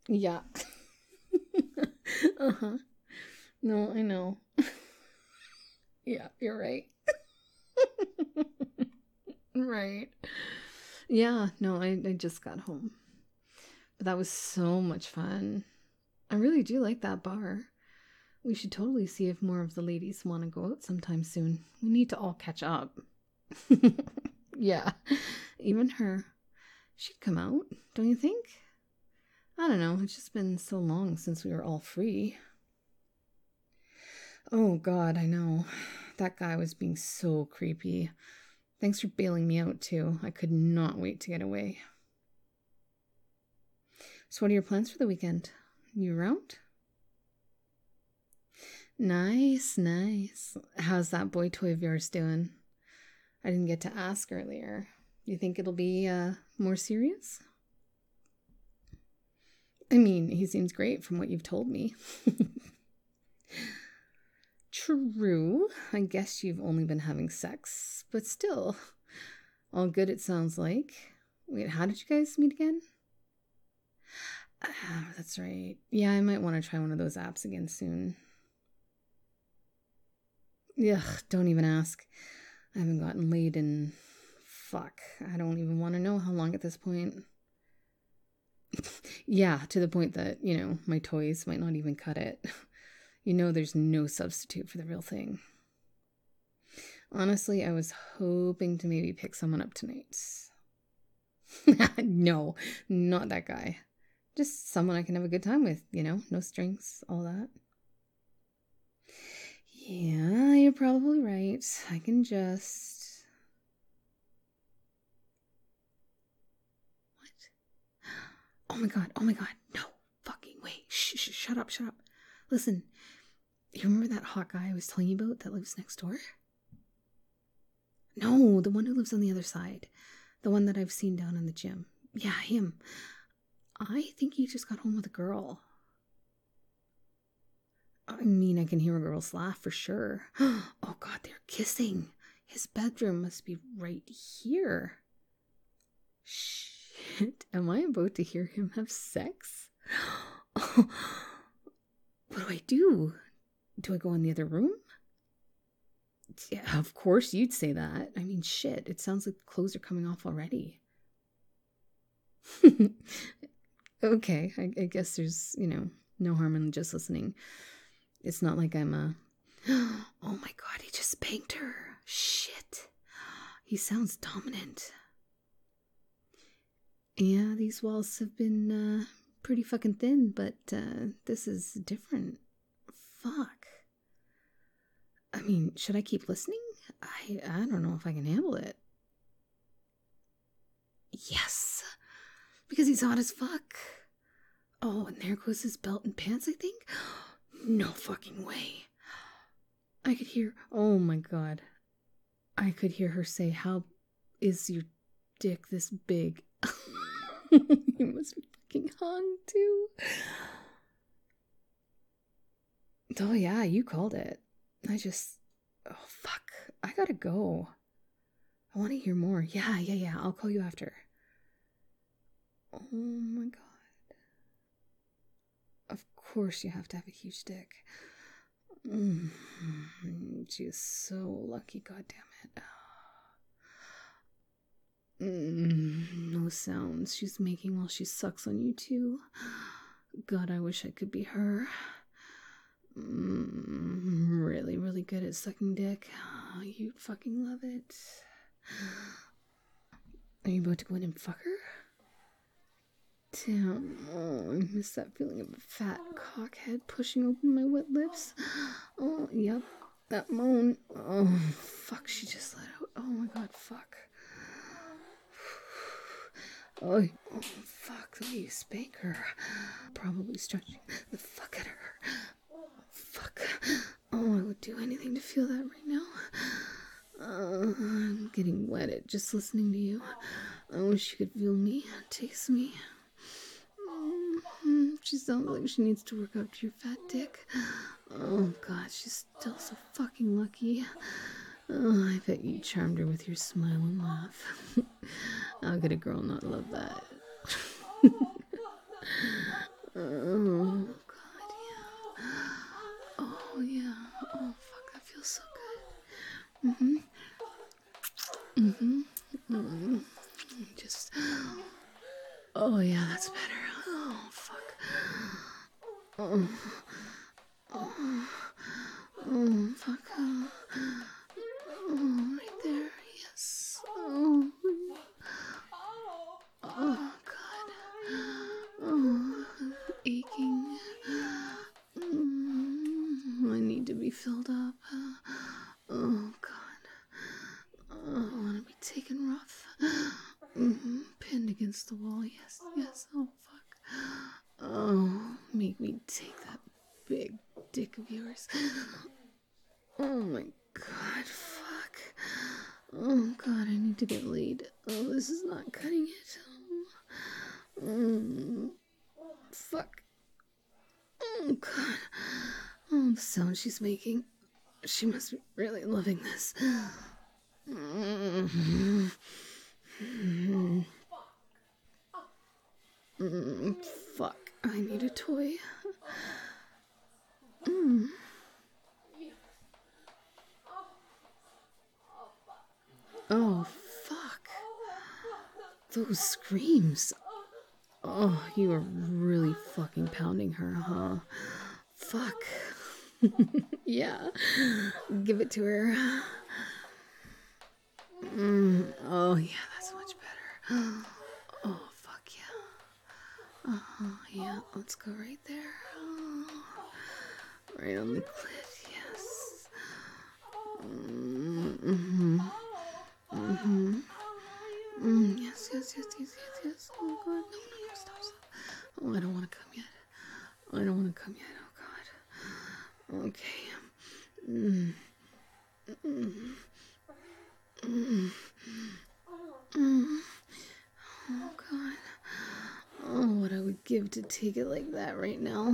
Yeah. Uh-huh. No, I know. Yeah, you're right. Right. Yeah, no, I just got home. But that was so much fun. I really do like that bar. We should totally see if more of the ladies want to go out sometime soon. We need to all catch up. Yeah, even her. She'd come out, don't you think? I don't know, it's just been so long since we were all free. Oh god, I know. That guy was being so creepy. Thanks for bailing me out, too. I could not wait to get away. So what are your plans for the weekend? You around? Nice, nice. How's that boy toy of yours doing? I didn't get to ask earlier. You think it'll be more serious? I mean, he seems great from what you've told me. True. I guess you've only been having sex, but still. All good, it sounds like. Wait, how did you guys meet again? That's right. Yeah, I might want to try one of those apps again soon. Ugh, don't even ask. I haven't gotten laid in... Fuck. I don't even want to know how long at this point. Yeah, to the point that, my toys might not even cut it. There's no substitute for the real thing. Honestly, I was hoping to maybe pick someone up tonight. No, not that guy. Just someone I can have a good time with, no strings, all that. Yeah, you're probably right. I can just... What? Oh my god, no fucking way. Shut up. Listen, you remember that hot guy I was telling you about that lives next door? No, the one who lives on the other side. The one that I've seen down in the gym. Yeah, him. I think he just got home with a girl. I mean, I can hear a girl's laugh for sure. Oh god, they're kissing. His bedroom must be right here. Shit, am I about to hear him have sex? Oh, what do I do? Do I go in the other room? Yeah, of course you'd say that. I mean, shit, it sounds like clothes are coming off already. Okay, I guess there's, no harm in just listening. It's not like I'm a... Oh my god, he just spanked her. Shit. He sounds dominant. Yeah, these walls have been pretty fucking thin, but this is different. Fuck. I mean, should I keep listening? I don't know if I can handle it. Yes, because he's hot as fuck. Oh, and there goes his belt and pants, I think. No fucking way. I could hear, oh my god. I could hear her say, how is your dick this big? He must be fucking hung too. Oh yeah, you called it. Oh fuck, I gotta go. I want to hear more. Yeah, I'll call you after. Oh my god. Of course you have to have a huge dick. She's so lucky, goddammit. No sounds she's making while she sucks on you too. God, I wish I could be her. Really, really good at sucking dick. Oh, you'd fucking love it. Are you about to go in and fuck her? Damn, oh, I miss that feeling of a fat cockhead pushing open my wet lips. Oh, yep, that moan. Oh, fuck, she just let out. Oh my god, fuck. Oh, fuck, the way you spank her. Probably stretching the fuck out of her. Fuck. Oh, I would do anything to feel that right now. I'm getting wetted just listening to you. I wish you could feel me, taste me. She sounds like she needs to work out to your fat dick. Oh god, she's still so fucking lucky. Oh, I bet you charmed her with your smile and laugh. How could a girl not love that? Oh, yeah, that's better. Oh, fuck. Oh, fuck. Oh, right there. Yes. Oh, God. Oh, I'm aching. I need to be filled up. Oh, God. Oh, I want to be taken rough. Pinned against the wall. Yes, yes. Oh, fuck. Oh, make me take that big dick of yours. Oh, my God. Fuck. Oh, God, I need to get laid. Oh, this is not cutting it. Fuck. Oh, God. Oh, the sound she's making. She must be really loving this. Fuck. I need a toy. Oh, fuck. Those screams. Oh, you are really fucking pounding her, huh? Fuck. Yeah. Give it to her. Oh, yeah, that's much better. Oh, fuck yeah. Yeah, let's go right there. Oh, right on the clit, yes. Yes, yes, yes, yes, yes, yes. Oh, God. No, stop. Oh, I don't want to come yet. I don't want to come yet. Oh, God. Okay. Oh, God. Oh, what I would give to take it like that right now.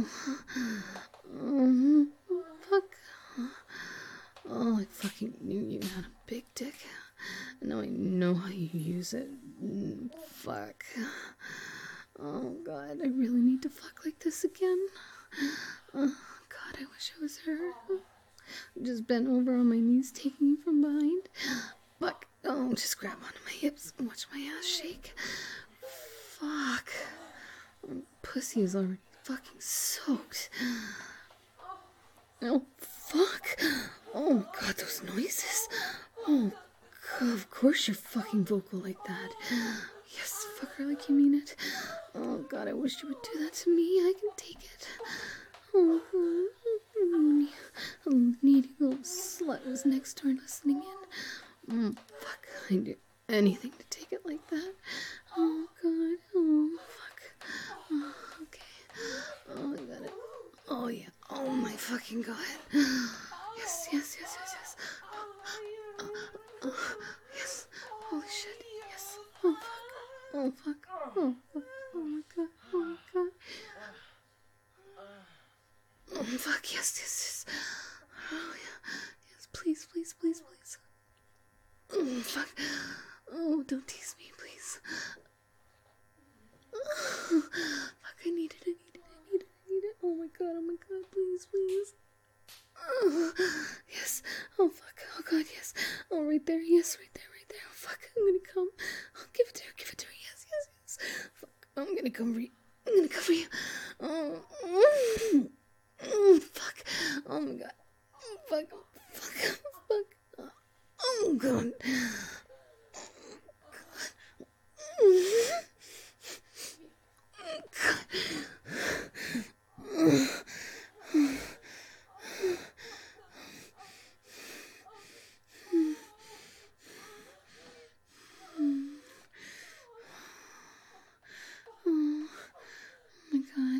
Fuck. Oh, I fucking knew you had a big dick. Now I know how you use it. Fuck. Oh, God, I really need to fuck like this again. Oh, God, I wish I was her. Just bent over on my knees, taking you from behind. Fuck. Oh, just grab onto my hips and watch my ass shake. Fuck. Pussy is already fucking soaked. Oh, fuck. Oh, my God, those noises. Oh, God, of course you're fucking vocal like that. Yes, fuck her like you mean it. Oh, God, I wish you would do that to me. I can take it. Oh, a needy little slut was next door listening in. Fuck, I'd do anything to take it like that. Oh, God. Oh, fuck. Oh, okay. Oh, I got it. Oh, yeah. Oh, my fucking God. Yes. Yes. Holy shit. Yes. Oh, fuck. Oh, fuck. Oh, fuck. Oh, my God. Oh, my God. Oh, fuck. Yes. Oh, yeah. Yes, please. Oh, fuck. Oh, don't tease me, please. Oh, fuck, I need it. Oh my God, please. Oh, yes. Oh, fuck. Oh, God, yes. Oh, right there. Yes, right there. Oh, fuck, I'm gonna come. Oh, give it to her. Yes. Fuck, I'm gonna come for you. Oh, fuck. Oh, my God. Fuck. Oh, God. Oh my God.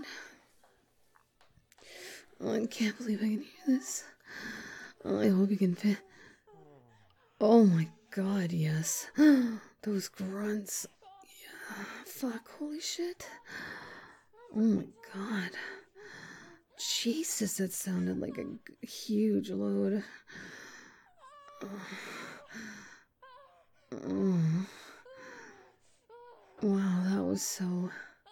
Oh, I can't believe I can hear this. Oh, I hope you can fit. Oh my God, yes. Those grunts. Yeah, fuck, holy shit. Oh my God. Jesus, that sounded like a huge load. Oh. Wow, that was so...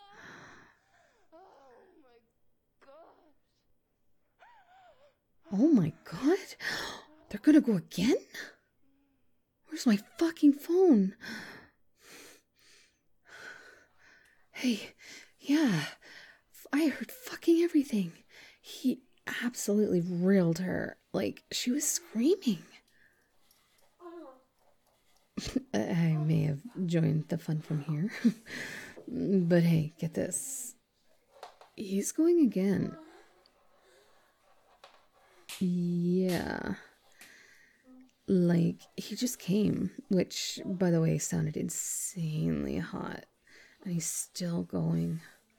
Oh my God. They're gonna go again? Where's my fucking phone? Yeah, I heard fucking everything. He absolutely railed her. Like, she was screaming. I may have joined the fun from here. But hey, get this. He's going again. Yeah. Like, he just came, which, by the way, sounded insanely hot. And he's still going.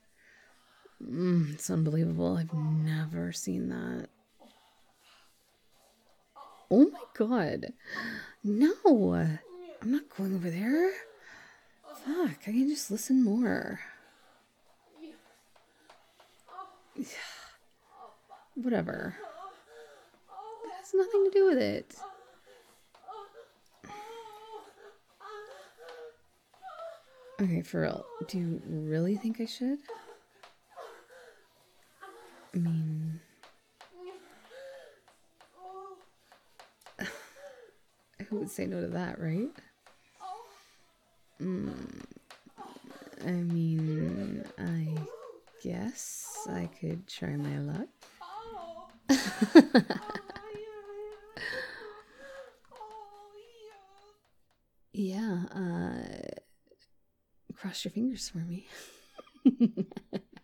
It's unbelievable. I've never seen that. Oh my god. No. I'm not going over there. Fuck, I can just listen more. Whatever. It has nothing to do with it. Okay, for real. Do you really think I should? I mean... who would say no to that, right? I mean, I guess I could try my luck. Yeah, cross your fingers for me.